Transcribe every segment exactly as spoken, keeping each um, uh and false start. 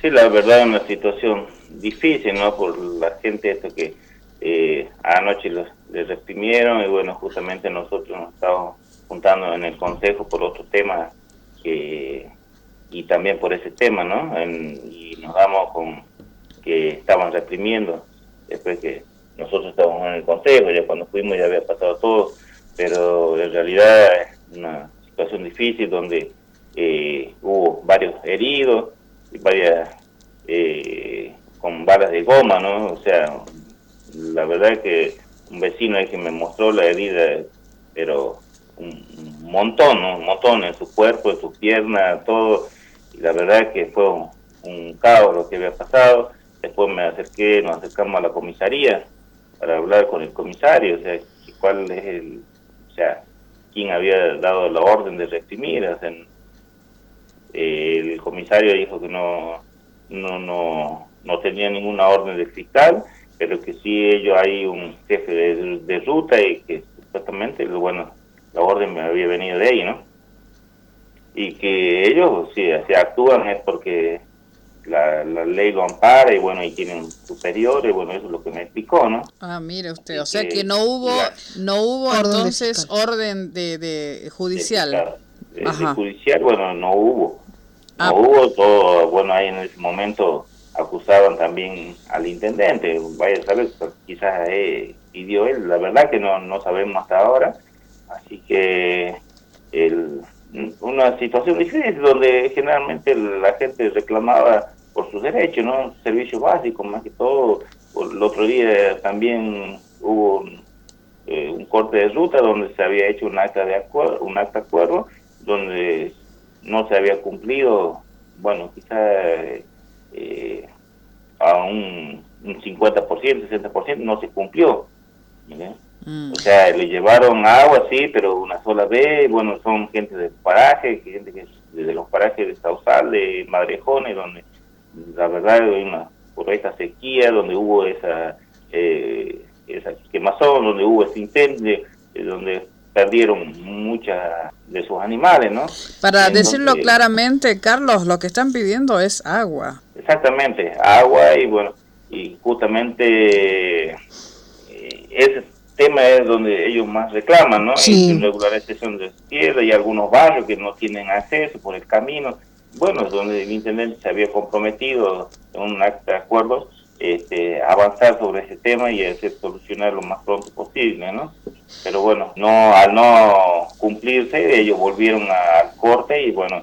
Sí, la verdad es una situación difícil, ¿no? Por la gente esto que eh, anoche los, les reprimieron y bueno, justamente nosotros nos estamos juntando en el consejo por otro tema que, y también por ese tema, ¿no? En, y nos damos con que estaban reprimiendo después que nosotros estábamos en el consejo, ya cuando fuimos ya había pasado todo, pero en realidad es una situación difícil donde eh, hubo varios heridos y varias eh, con balas de goma, ¿no? O sea, la verdad es que un vecino es que me mostró la herida, pero un, un montón, ¿no? Un montón en su cuerpo, en su pierna, todo, y la verdad es que fue un, un caos lo que había pasado. Después me acerqué, nos acercamos a la comisaría para hablar con el comisario, o sea, cuál es el, o sea, quién había dado la orden de reprimir. O sea, el comisario dijo que no, no, no, no tenía ninguna orden de fiscal, pero que sí ellos hay un jefe de, de ruta y que supuestamente, bueno, la orden me había venido de ahí, ¿no? Y que ellos, sí, si actúan es porque La, la ley lo ampara y bueno, y tienen superiores, bueno, eso es lo que me explicó, ¿no? Ah, mire usted, Así o sea que, que no hubo la, no hubo orden entonces de orden de, de judicial. De, de, de Ajá. judicial, bueno, no hubo. No Ah. hubo todo, bueno, ahí en ese momento acusaban también al intendente, vaya a saber, quizás eh, pidió él, la verdad que no, no sabemos hasta ahora, así que el, una situación difícil donde generalmente la gente reclamaba por sus derechos, ¿no? Servicios básicos, más que todo. El otro día también hubo un, eh, un corte de ruta donde se había hecho un acta de acuerdo, un acta de acuerdo, donde no se había cumplido, bueno, quizás eh, a un, un cincuenta por ciento, sesenta por ciento no se cumplió, ¿sí? Mm. O sea, le llevaron agua, sí, pero una sola vez. Bueno, son gente del paraje, gente que de los parajes de Sausal, de Madrejones, donde la verdad hay una, por esta sequía, donde hubo esa, eh, esa quemazón, donde hubo ese incendio, eh, donde perdieron muchas de sus animales, ¿no? Para Entonces, decirlo claramente, Carlos, lo que están pidiendo es agua. Exactamente, agua y bueno, y justamente eh, ese tema es donde ellos más reclaman, ¿no? Sí. Irregularización de tierra y algunos barrios que no tienen acceso por el camino. Bueno, es donde el intendente se había comprometido en un acta de acuerdo este, avanzar sobre ese tema y hacer solucionar lo más pronto posible, ¿no? Pero bueno, no al no cumplirse, ellos volvieron al corte y bueno,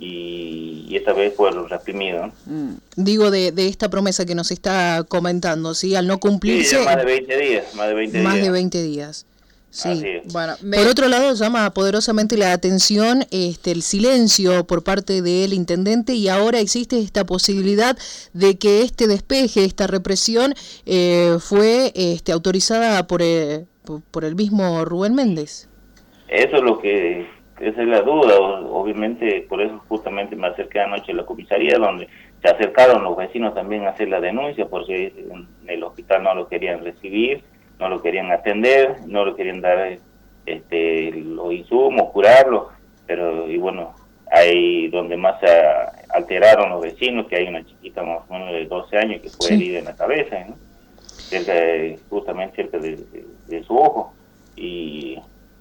y, y esta vez fueron reprimidos, ¿no? Digo, de, de esta promesa que nos está comentando, ¿sí? Al no cumplirse... Sí, más de veinte días, más de veinte más días. de veinte días. Sí. Bueno, me... Por otro lado, llama poderosamente la atención este el silencio por parte del intendente y ahora existe esta posibilidad de que este despeje, esta represión, eh, fue este autorizada por el, por el mismo Rubén Méndez. Eso es lo que, esa es la duda, obviamente, por eso justamente me acerqué anoche a la comisaría, donde se acercaron los vecinos también a hacer la denuncia, porque en el hospital no lo querían recibir, no lo querían atender, no lo querían dar este los insumos, curarlo, pero y bueno, ahí donde más se alteraron los vecinos, que hay una chiquita más o menos de doce años que fue sí. herida en la cabeza, ¿no? Cerca de, justamente cerca de, de, de su ojo, y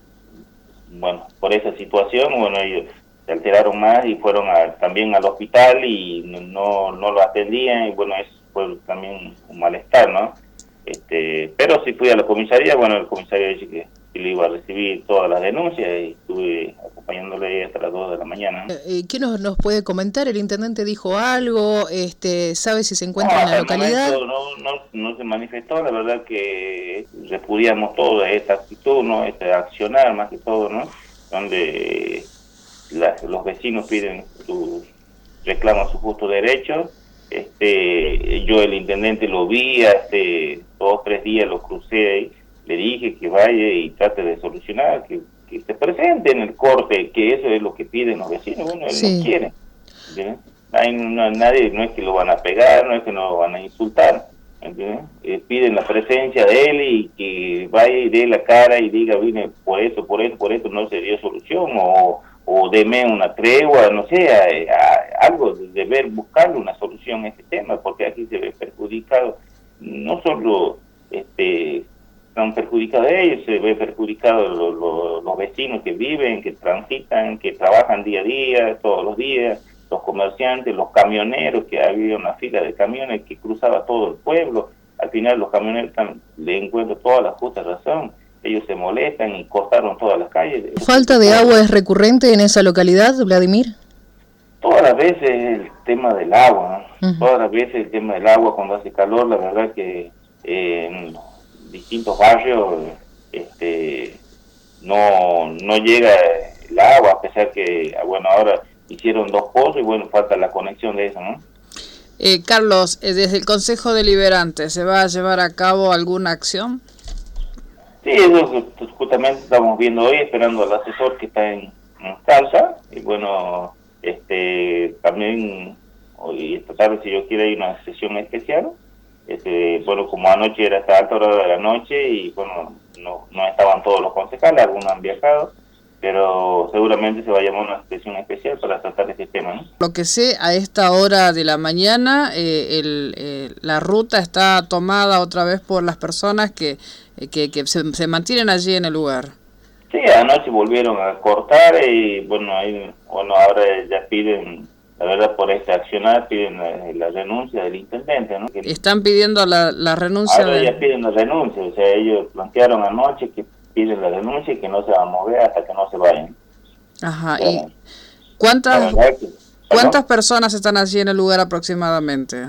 bueno, por esa situación, bueno, ellos se alteraron más y fueron a, también al hospital y no, no lo atendían, y bueno, eso fue también un malestar, ¿no? Este, pero si fui a la comisaría, bueno, el comisario dice que, que le iba a recibir todas las denuncias y estuve acompañándole hasta las dos de la mañana, ¿no? ¿Qué nos, nos puede comentar? ¿El intendente dijo algo? Este, ¿sabe si se encuentra no, en la localidad? No, no, no se manifestó, la verdad que repudiamos toda esta actitud, ¿no? Este accionar más que todo, ¿no? Donde la, los vecinos piden sus reclaman sus justos derechos. Este, yo el intendente lo vi hace dos o tres días, lo crucé ahí, le dije que vaya y trate de solucionar, que, que se presente en el corte, que eso es lo que piden los vecinos, bueno, él sí. no quiere, Hay, no, nadie, no es que lo van a pegar, no es que no lo van a insultar, eh, piden la presencia de él y que vaya y dé la cara y diga, vine por esto, por esto, por esto no se dio solución, o, o deme una tregua, no sé, a, a, algo de deber buscarle una solución a este tema, porque aquí se ve perjudicado, no solo este, están perjudicados ellos, se ve perjudicados los, los, los vecinos que viven, que transitan, que trabajan día a día, todos los días, los comerciantes, los camioneros, que había una fila de camiones que cruzaba todo el pueblo. Al final los camioneros están, le encuentro toda la justa razón, ellos se molestan y cortaron todas las calles. ¿Falta de agua es recurrente en esa localidad, Vladimir? Todas las veces el tema del agua, ¿no? Uh-huh. Todas las veces el tema del agua cuando hace calor, la verdad que eh, en distintos barrios este, no, no llega el agua, a pesar que, bueno, ahora hicieron dos pozos y bueno, falta la conexión de eso, ¿no? Eh, Carlos, eh, desde el Consejo Deliberante, ¿se va a llevar a cabo alguna acción? Sí, eso justamente estamos viendo hoy, esperando al asesor que está en, en Salsa, y bueno, este también hoy esta tarde, si yo quiero, hay una sesión especial, este bueno, como anoche era hasta alta hora de la noche, y bueno, no, no estaban todos los concejales, algunos han viajado, pero seguramente se va a llamar una sesión especial para tratar este tema, ¿no? Lo que sé, a esta hora de la mañana, eh, el, eh, la ruta está tomada otra vez por las personas que, eh, que, que se, se mantienen allí en el lugar. Sí, anoche volvieron a cortar y bueno, ahí, bueno ahora ya piden, la verdad, por esta accionar, piden la, la renuncia del intendente, ¿no? Que están pidiendo la, la renuncia. Ahora de... ya piden la renuncia, o sea, ellos plantearon anoche que piden la renuncia y que no se van a mover hasta que no se vayan. Ajá, o sea, ¿y cuántas, que, cuántas personas están allí en el lugar aproximadamente?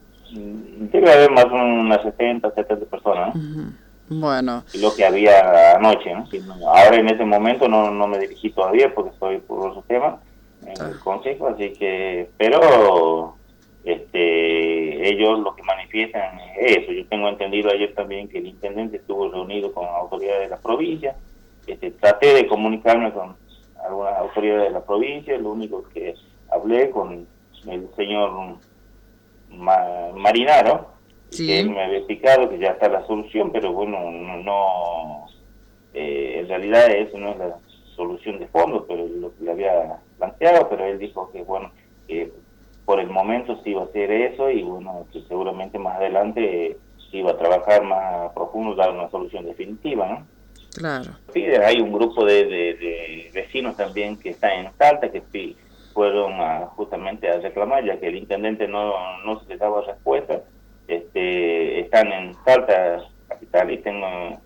Debe haber más de unas sesenta, setenta personas, ¿no? Uh-huh. Bueno. Y lo que había anoche, ¿no? Ahora en ese momento no, no me dirigí todavía porque estoy por otros temas en el consejo, así que, pero este ellos lo que manifiestan es eso. Yo tengo entendido ayer también que el intendente estuvo reunido con autoridades de la provincia, este, traté de comunicarme con algunas autoridades de la provincia, lo único que hablé con el señor Ma- Marinaro, sí, que él me había explicado que ya está la solución, pero bueno, no, no eh, en realidad eso no es la solución de fondo, pero lo que le había planteado, pero él dijo que bueno, que por el momento sí iba a hacer eso y bueno, que seguramente más adelante eh, iba a trabajar más profundo, dar una solución definitiva, ¿no? Claro. Sí, hay un grupo de, de, de vecinos también que está en Salta, que sí fueron a, justamente a reclamar, ya que el intendente no, no se les daba respuesta. Este, están en Salta capital y tengo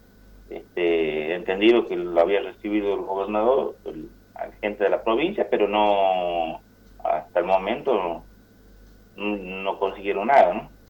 este, entendido que lo había recibido el gobernador, el, la gente de la provincia, pero no, hasta el momento no, no consiguieron nada, ¿no?